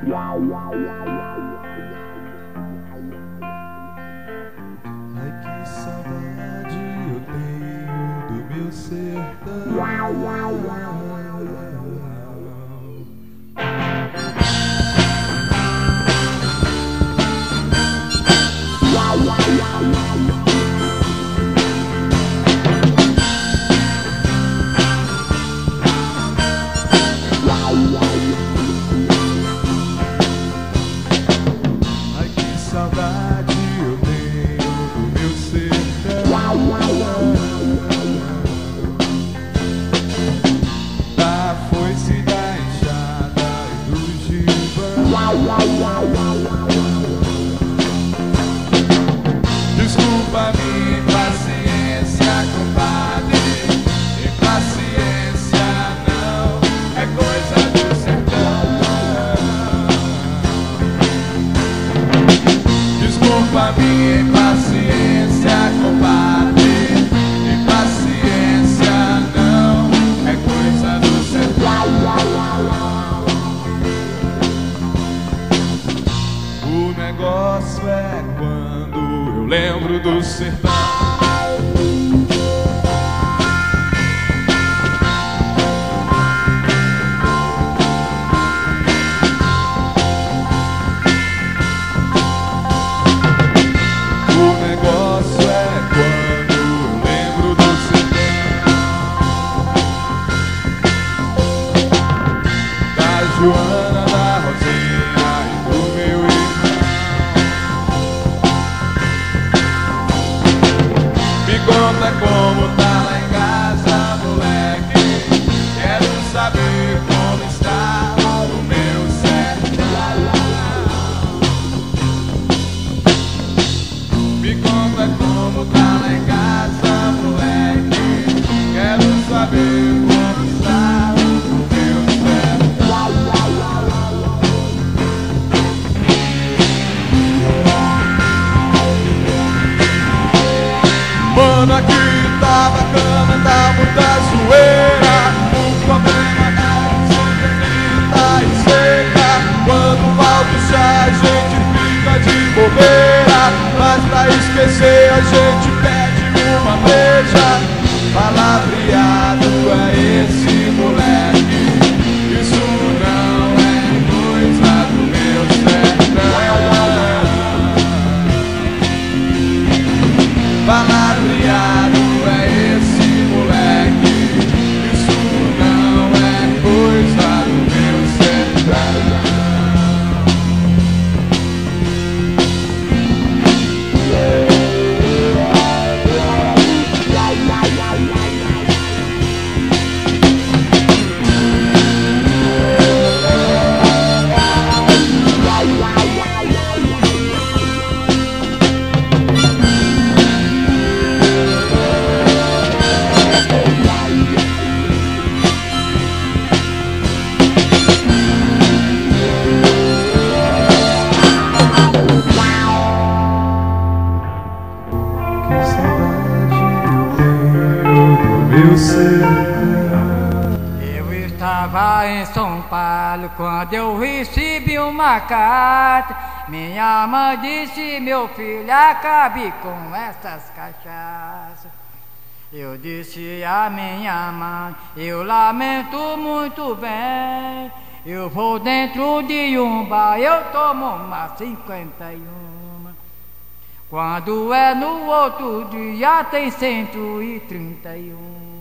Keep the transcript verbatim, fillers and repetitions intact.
Ai, que saudade eu tenho do meu sertão. Ai, que saudade eu tenho do meu sertão, da foice, da enxada e do gibão. Desculpa minha impaciência, compadre. Impaciência não é coisa do sertão. Desculpa minha impaciência, compadre. Impaciência não é coisa do sertão. O negócio é quando eu lembro do sertão. O negócio é quando eu lembro do sertão, da Joana, da Rosinha e do meu irmão. Me conta como tá lá em casa, moleque. Quero saber como está o meu sertão. Me conta como tá lá em casa, moleque. Quero saber como está o meu sertão. Mano, aqui tá bacana, tá muita zoeira. O problema é ser bonita e seca. Quando falta o chá, a gente fica de bobeira. Mas pra esquecer, a gente pede uma breja. Palavreado é esse moleque. Isso não é coisa do meu sertão. Palavreado é esse moleque. Isso não é coisa do meu sertão. Eu estava em São Paulo quando eu recebi uma carta. Minha mãe disse: meu filho, acabe com essas cachaças. Eu disse à minha mãe: eu lamento muito bem. Eu vou dentro de um bar, eu tomo uma cinquenta e uma. Quando é no outro dia tem cento e trinta e um.